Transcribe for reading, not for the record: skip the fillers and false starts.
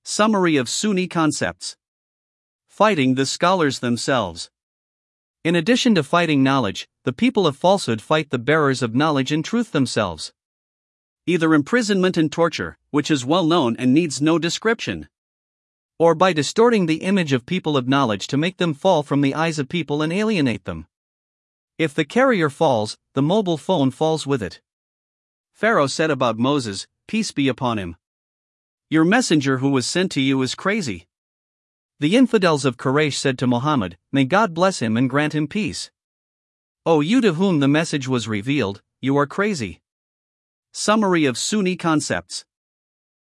Summary of Sunni concepts. Fighting the scholars themselves. In addition to fighting knowledge, the people of falsehood fight the bearers of knowledge and truth themselves. Either imprisonment and torture, which is well known and needs no description, or by distorting the image of people of knowledge to make them fall from the eyes of people and alienate them. If the carrier falls, the mobile phone falls with it. Pharaoh said about Moses, peace be upon him, "Your messenger who was sent to you is crazy." The infidels of Quraysh said to Muhammad, "May God bless him and grant him peace. O you to whom the message was revealed, you are crazy." Summary of Sunni concepts.